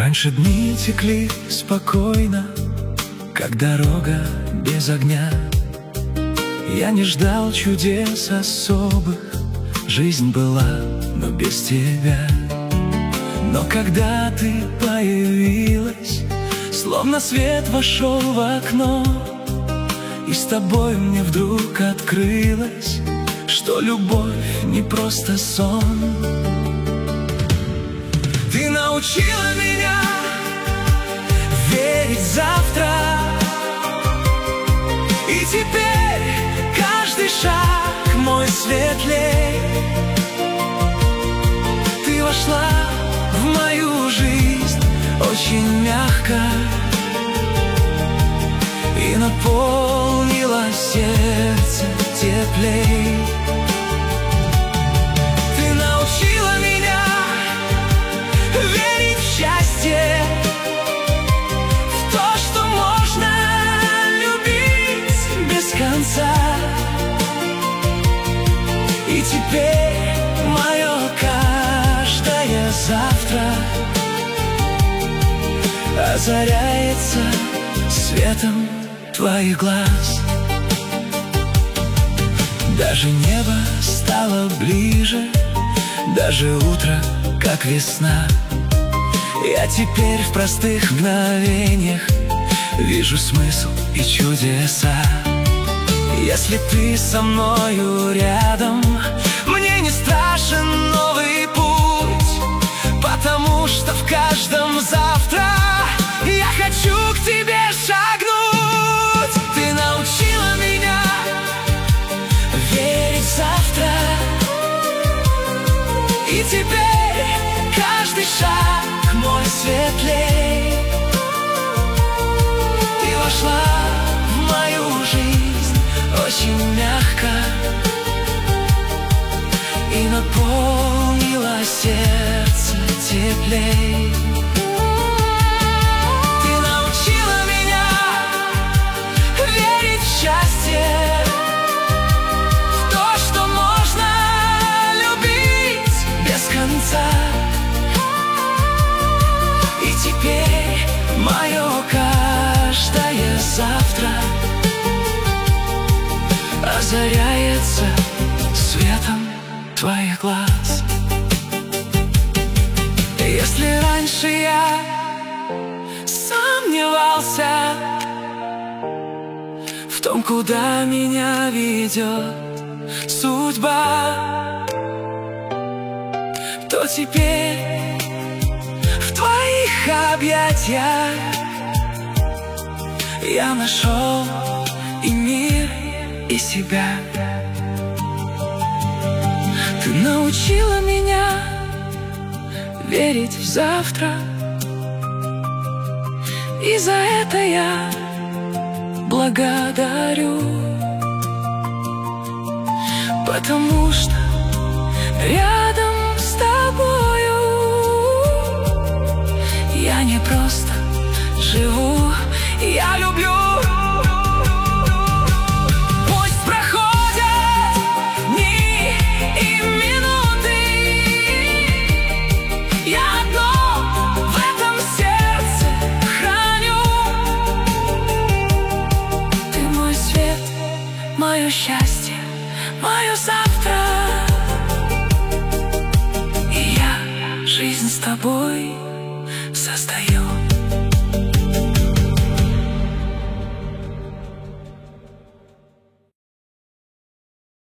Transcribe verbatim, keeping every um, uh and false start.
Раньше дни текли спокойно, как дорога без огня. Я не ждал чудес особых, жизнь была, но без тебя. Но когда ты появилась, словно свет вошел в окно, и с тобой мне вдруг открылось, что любовь не просто сон. Ты научила меня верить в завтра, и теперь каждый шаг мой светлей. Ты вошла в мою жизнь очень мягко и наполнила сердце теплей. Ты научила меня верить в счастье, в то, что можно любить без конца. И теперь мое каждое завтра озаряется светом твоих глаз. Даже небо стало ближе, даже утро как весна. Я теперь в простых мгновениях вижу смысл и чудеса. Если ты со мною рядом, мне не страшен новый путь, потому что в каждом завтра я хочу к тебе шагнуть. Ты научила меня верить в завтра, и теперь каждый шаг мой светлей. Ты вошла в мою жизнь очень мягко и наполнила сердце теплей. Ты научила меня верить в счастье, в то, что можно любить без конца. И теперь мое каждое завтра озаряется светом твоих глаз. Если раньше я сомневался в том, куда меня ведет судьба, то теперь в твоих объятиях я нашел и мир, и себя. Ты научила меня верить в завтра, и за это я благодарю, потому что рядом с тобою я не просто живу, я люблю. Мое счастье, мое завтра, и я жизнь с тобой создаю.